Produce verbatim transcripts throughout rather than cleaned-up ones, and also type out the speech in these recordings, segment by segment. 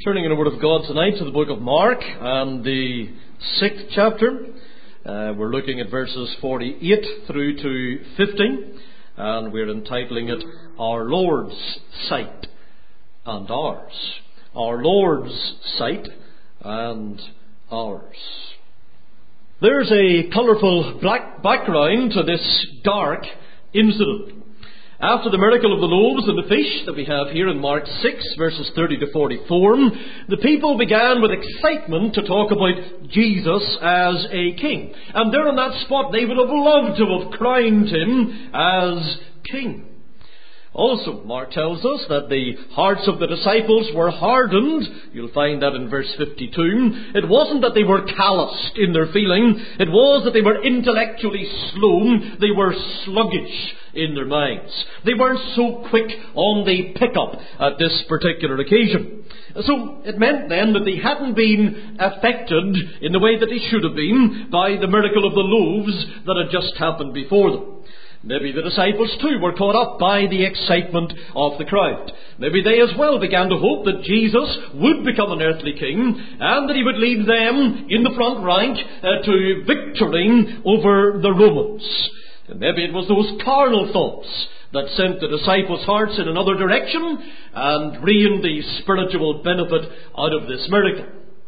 Turning in the Word of God tonight to the book of Mark and the sixth chapter. Uh, we're looking at verses forty-eight through to fifteen, and we're entitling it Our Lord's Sight and Ours. Our Lord's Sight and Ours. There's a colourful black background to this dark incident. After the miracle of the loaves and the fish that we have here in Mark six, verses thirty to forty-four, the people began with excitement to talk about Jesus as a king. And there on that spot they would have loved to have crowned him as king. Also, Mark tells us that the hearts of the disciples were hardened. You'll find that in verse fifty-two. It wasn't that they were calloused in their feeling. It was that they were intellectually slow. They were sluggish in their minds. They weren't so quick on the pickup at this particular occasion. So it meant then that they hadn't been affected in the way that they should have been by the miracle of the loaves that had just happened before them. Maybe the disciples too were caught up by the excitement of the crowd. Maybe they as well began to hope that Jesus would become an earthly king and that he would lead them in the front rank uh, to victory over the Romans. And maybe it was those carnal thoughts that sent the disciples' hearts in another direction and drained the spiritual benefit out of this miracle.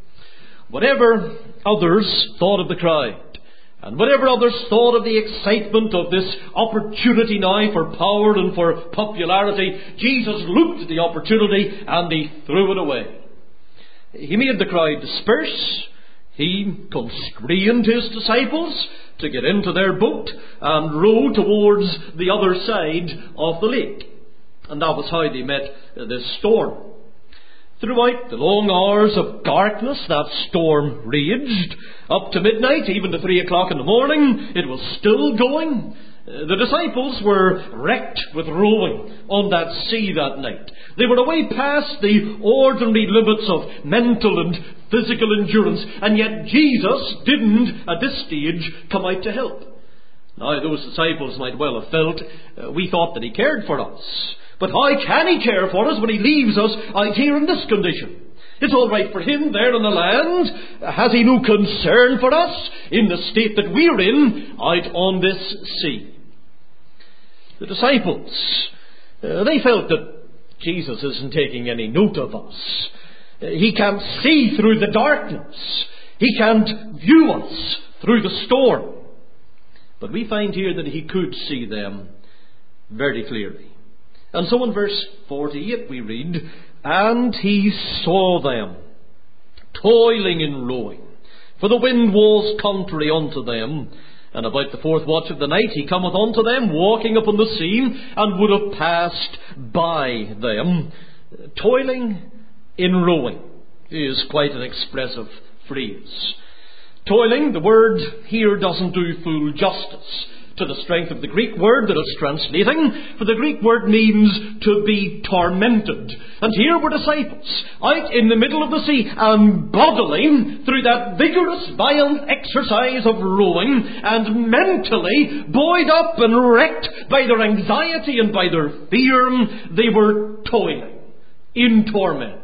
Whatever others thought of the crowd, and whatever others thought of the excitement of this opportunity now for power and for popularity, Jesus looked at the opportunity and he threw it away. He made the crowd disperse. He constrained his disciples to get into their boat and row towards the other side of the lake. And that was how they met this storm. Throughout the long hours of darkness, that storm raged. Up to midnight, even to three o'clock in the morning, it was still going. The disciples were wrecked with rowing on that sea that night. They were away past the ordinary limits of mental and physical endurance, and yet Jesus didn't, at this stage, come out to help. Now, those disciples might well have felt, uh, we thought that he cared for us. But how can he care for us when he leaves us out here in this condition? It's all right for him there on the land. Has he no concern for us in the state that we're in out on this sea? The disciples, uh, they felt that Jesus isn't taking any note of us. Uh, he can't see through the darkness. He can't view us through the storm. But we find here that he could see them very clearly. And so in verse forty-eight we read, And he saw them, toiling in rowing, for the wind was contrary unto them. And about the fourth watch of the night he cometh unto them, walking upon the sea, and would have passed by them. Toiling in rowing is quite an expressive phrase. Toiling, the word here doesn't do full justice to the strength of the Greek word that it's translating, for the Greek word means to be tormented. And here were disciples, out in the middle of the sea, and bodily, through that vigorous, violent exercise of rowing, and mentally buoyed up and wrecked by their anxiety and by their fear, they were toiling in torment.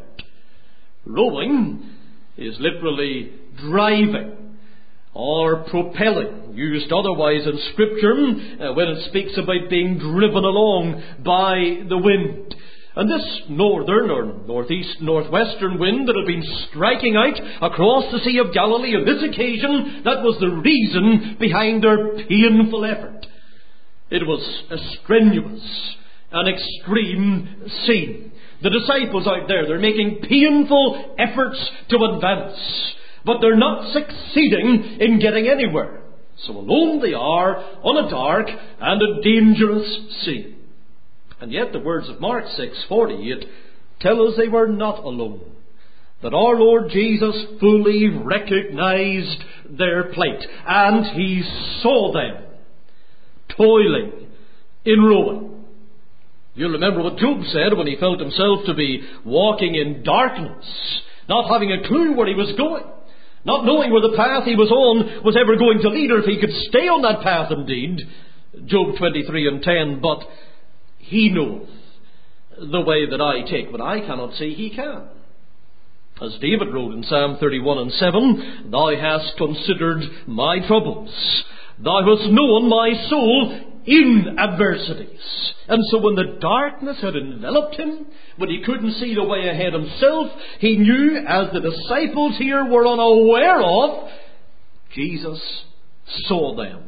Rowing is literally driving or propelling, used otherwise in Scripture uh, when it speaks about being driven along by the wind. And this northern or northeast northwestern wind that had been striking out across the Sea of Galilee on this occasion, that was the reason behind their painful effort. It was a strenuous and extreme scene. The disciples out there, they're making painful efforts to advance, but they're not succeeding in getting anywhere. So alone they are on a dark and a dangerous sea. And yet the words of Mark six forty-eight tell us they were not alone. That our Lord Jesus fully recognized their plight. And he saw them toiling in rowing. You'll remember what Job said when he felt himself to be walking in darkness, not having a clue where he was going, not knowing where the path he was on was ever going to lead, or if he could stay on that path indeed. Job twenty-three and ten, but he knoweth the way that I take, but I cannot see he can. As David wrote in Psalm thirty-one and seven, Thou hast considered my troubles. Thou hast known my soul in adversities. And so when the darkness had enveloped him, when he couldn't see the way ahead himself, he knew, as the disciples here were unaware of, Jesus saw them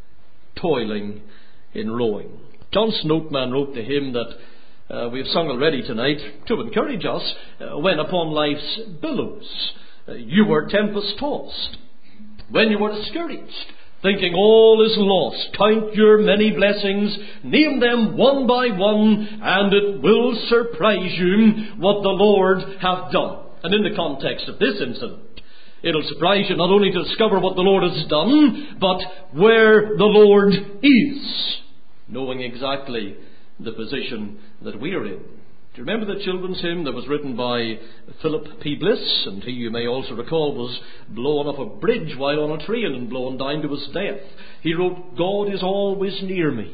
toiling in rowing. John Snokeman wrote the hymn that uh, we've sung already tonight to encourage us uh, when upon life's billows uh, you were tempest tossed, when you were discouraged, thinking all is lost. Count your many blessings, name them one by one, and it will surprise you what the Lord hath done. And in the context of this incident, it'll surprise you not only to discover what the Lord has done, but where the Lord is, knowing exactly the position that we are in. Do you remember the children's hymn that was written by Philip P. Bliss? And he, you may also recall, was blown off a bridge while on a train and blown down to his death. He wrote, God is always near me.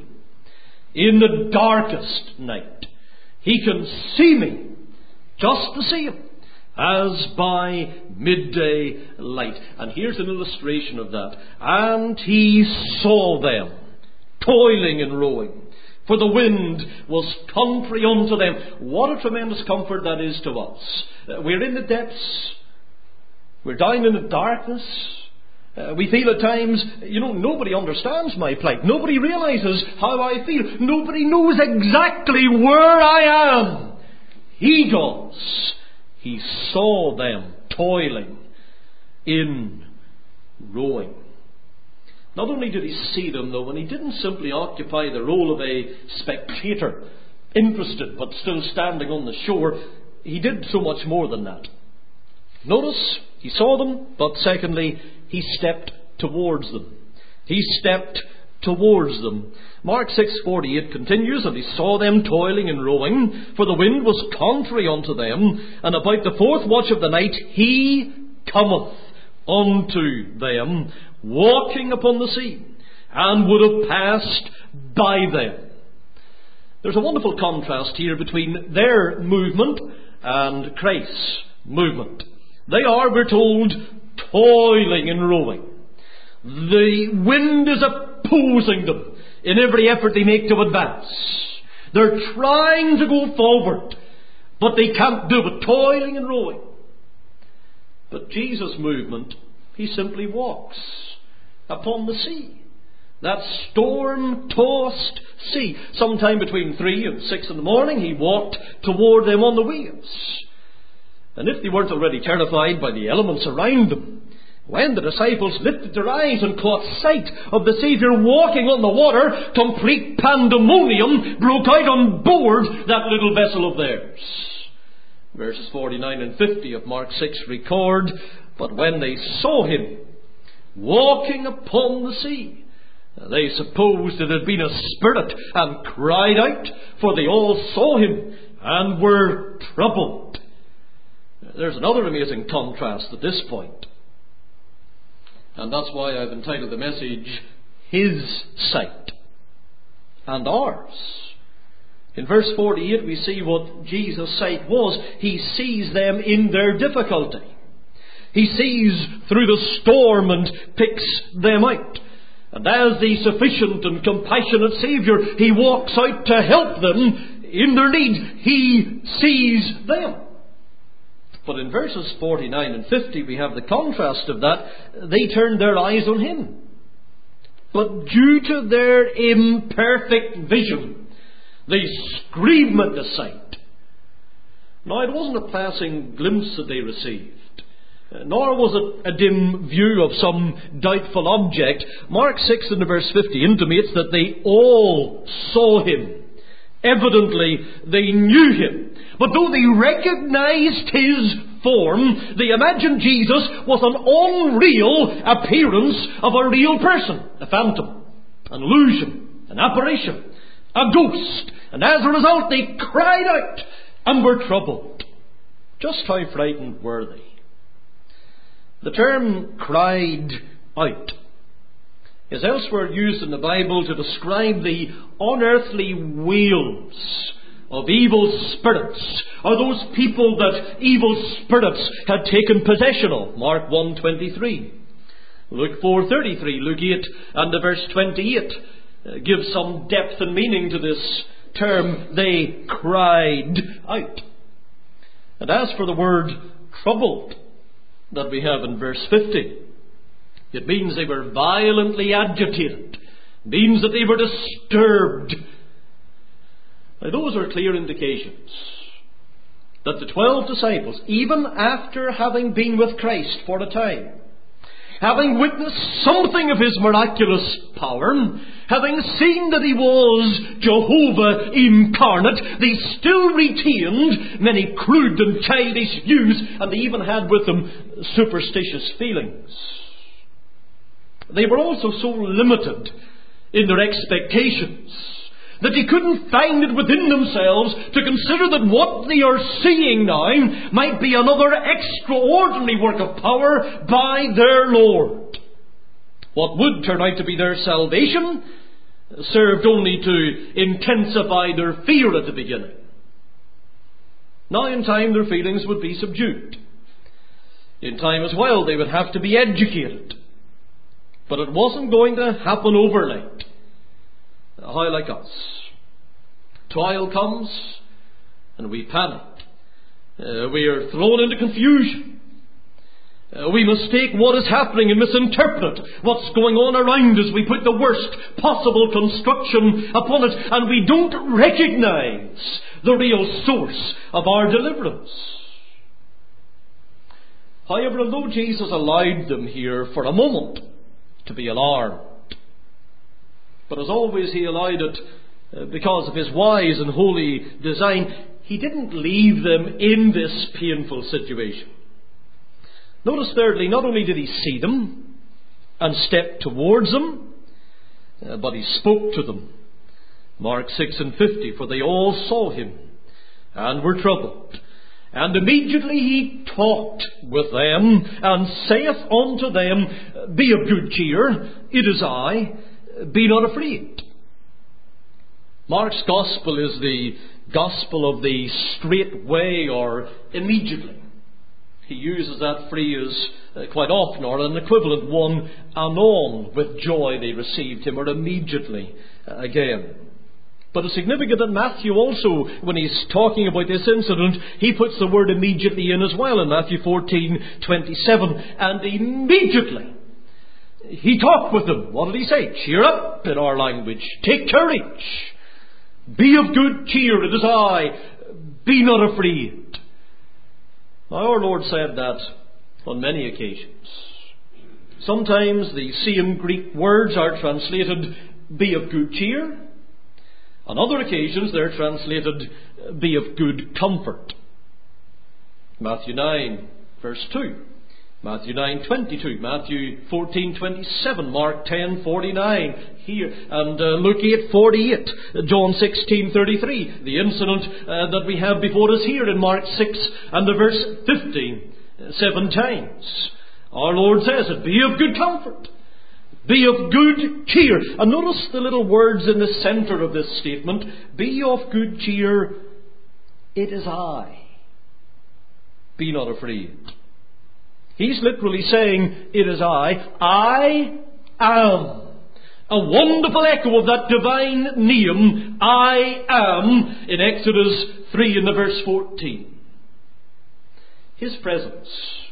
In the darkest night, He can see me, just the same as by midday light. And here's an illustration of that. And He saw them toiling and rowing, for the wind was contrary unto them. What a tremendous comfort that is to us. Uh, we're in the depths. We're down in the darkness. Uh, we feel at times, you know, nobody understands my plight. Nobody realizes how I feel. Nobody knows exactly where I am. He does. He saw them toiling in rowing. Not only did He see them, though, and He didn't simply occupy the role of a spectator, interested but still standing on the shore. He did so much more than that. Notice, He saw them, but secondly, He stepped towards them. He stepped towards them. Mark six forty-eight continues, And He saw them toiling and rowing, for the wind was contrary unto them, and about the fourth watch of the night He cometh unto them, walking upon the sea, and would have passed by them. There's a wonderful contrast here between their movement and Christ's movement. They are, we're told, toiling and rowing. The wind is opposing them in every effort they make to advance. They're trying to go forward, but they can't do it, toiling and rowing. But Jesus' movement, He simply walks upon the sea. That storm-tossed sea. Sometime between three and six in the morning, He walked toward them on the waves. And if they weren't already terrified by the elements around them, when the disciples lifted their eyes and caught sight of the Saviour walking on the water, complete pandemonium broke out on board that little vessel of theirs. Verses forty-nine and fifty of Mark six record, But when they saw Him walking upon the sea, they supposed it had been a spirit, and cried out, for they all saw Him and were troubled. There's another amazing contrast at this point. And that's why I've entitled the message, His sight and ours. In verse forty-eight we see what Jesus' sight was. He sees them in their difficulty. He sees through the storm and picks them out. And as the sufficient and compassionate Saviour, He walks out to help them in their need. He sees them. But in verses forty-nine and fifty we have the contrast of that. They turned their eyes on Him. But due to their imperfect vision, they scream at the sight. Now, it wasn't a passing glimpse that they received, nor was it a dim view of some doubtful object. Mark six and verse fifty intimates that they all saw Him. Evidently, they knew Him. But though they recognized His form, they imagined Jesus was an unreal appearance of a real person. A phantom, an illusion, an apparition, a ghost. And as a result, they cried out and were troubled. Just how frightened were they? The term cried out is elsewhere used in the Bible to describe the unearthly wails of evil spirits, or those people that evil spirits had taken possession of. Mark one twenty-three. Luke four thirty-three, Luke eight and the verse twenty-eight uh, gives some depth and meaning to this term. They cried out. And as for the word troubled that we have in verse fifty, it means they were violently agitated. It means that they were disturbed. Now those are clear indications that the twelve disciples, even after having been with Christ for a time, having witnessed something of His miraculous power, having seen that He was Jehovah incarnate, they still retained many crude and childish views, and they even had with them superstitious feelings. They were also so limited in their expectations that they couldn't find it within themselves to consider that what they are seeing now might be another extraordinary work of power by their Lord. What would turn out to be their salvation served only to intensify their fear at the beginning. Now in time their feelings would be subdued. In time as well they would have to be educated. But it wasn't going to happen overnight. How like us? Trial comes and we panic. Uh, we are thrown into confusion. Uh, we mistake what is happening and misinterpret what's going on around us. We put the worst possible construction upon it, and we don't recognize the real source of our deliverance. However, although Jesus allowed them here for a moment to be alarmed, but as always He allowed it uh, because of His wise and holy design, He didn't leave them in this painful situation. Notice thirdly, not only did He see them and step towards them, uh, but He spoke to them. Mark six and fifty, for they all saw Him and were troubled. And immediately He talked with them, and saith unto them, Be of good cheer, it is I, be not afraid. Mark's gospel is the gospel of the straight way, or immediately. He uses that phrase uh, quite often, or an equivalent one, anon, with joy they received Him, or immediately uh, again. But it's significant that Matthew also, when he's talking about this incident, he puts the word immediately in as well in Matthew fourteen twenty-seven. And immediately He talked with them. What did He say? Cheer up in our language. Take courage. Be of good cheer. It is I. Be not afraid. Now our Lord said that on many occasions. Sometimes the same Greek words are translated, be of good cheer. On other occasions they're translated, be of good comfort. Matthew nine, verse two. Matthew nine twenty-two, Matthew fourteen twenty-seven, Mark ten forty-nine, here, and uh, Luke eight forty-eight, John sixteen thirty-three. The incident uh, that we have before us here in Mark six and the verse fifteen, uh, seven times. Our Lord says it, be of good comfort. Be of good cheer. And notice the little words in the centre of this statement. Be of good cheer, it is I. Be not afraid. He's literally saying, it is I. I am. A wonderful echo of that divine name, I am, in Exodus three and the verse fourteen. His presence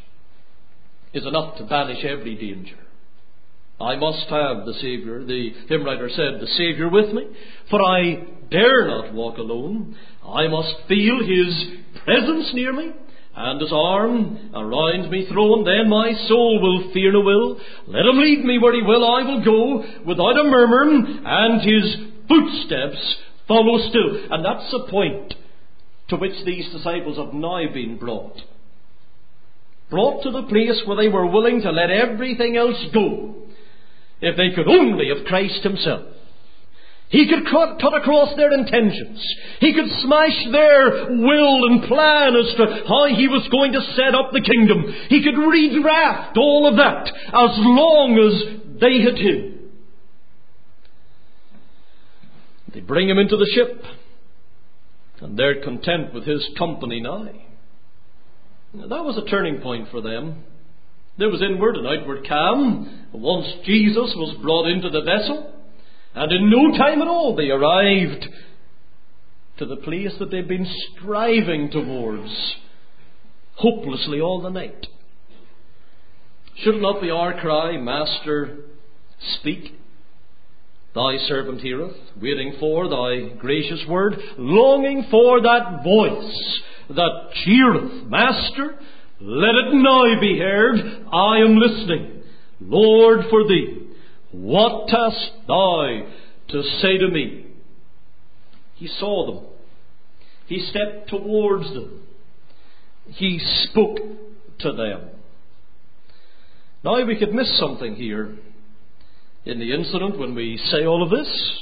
is enough to banish every danger. I must have the Saviour. The hymn writer said, the Saviour with me, for I dare not walk alone. I must feel His presence near me, and His arm around me thrown. Then my soul will fear no ill. Let Him lead me where He will, I will go, without a murmur, and His footsteps follow still. And that's the point to which these disciples have now been brought. Brought to the place where they were willing to let everything else go, if they could only have Christ Himself. He could cut, cut across their intentions. He could smash their will and plan as to how He was going to set up the kingdom. He could redraft all of that as long as they had Him. They bring Him into the ship. And they're content with his company now. Now, that was a turning point for them. There was inward and outward calm once Jesus was brought into the vessel. And in no time at all they arrived to the place that they'd been striving towards hopelessly all the night. Should it not be our cry, Master, speak? Thy servant heareth, waiting for thy gracious word, longing for that voice that cheereth. Master, let it now be heard. I am listening. Lord, for thee, what hast thou to say to me? He saw them. He stepped towards them. He spoke to them. Now we could miss something here in the incident when we say all of this,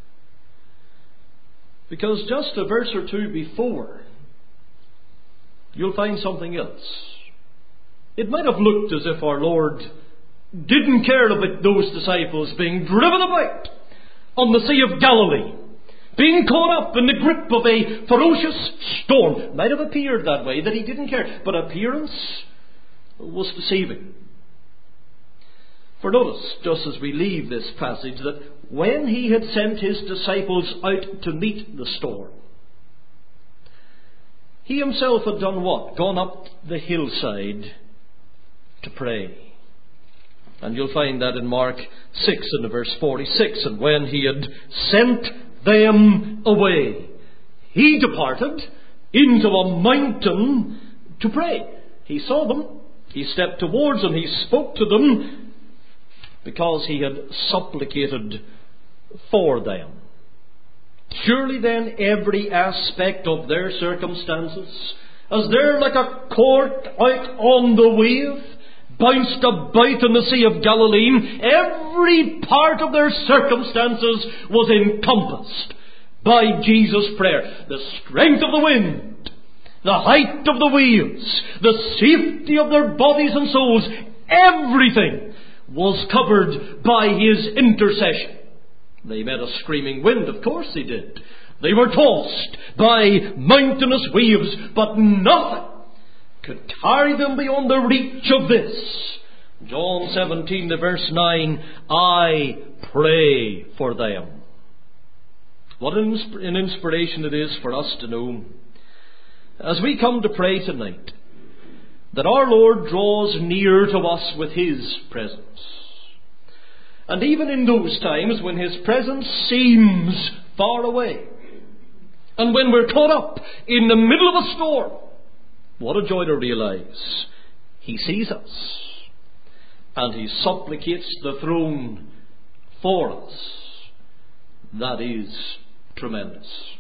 because just a verse or two before, you'll find something else. It might have looked as if our Lord didn't care about those disciples being driven about on the Sea of Galilee, being caught up in the grip of a ferocious storm. It might have appeared that way, that he didn't care, but appearance was deceiving. For notice, just as we leave this passage, that when he had sent his disciples out to meet the storm, he himself had done what? Gone up the hillside to pray. And you'll find that in Mark six and verse forty-six. And when he had sent them away, he departed into a mountain to pray. He saw them. He stepped towards them. He spoke to them, because he had supplicated for them. Surely then every aspect of their circumstances, as they're like a cork out on the wave, bounced about in the Sea of Galilee, every part of their circumstances was encompassed by Jesus' prayer. The strength of the wind, the height of the waves, the safety of their bodies and souls, everything was covered by his intercession. They met a screaming wind, of course they did. They were tossed by mountainous waves, but nothing could carry them beyond the reach of this. John seventeen, the verse nine, I pray for them. What an inspiration it is for us to know, as we come to pray tonight, that our Lord draws near to us with his presence. And even in those times when his presence seems far away, and when we're caught up in the middle of a storm, what a joy to realize he sees us and he supplicates the throne for us. That is tremendous.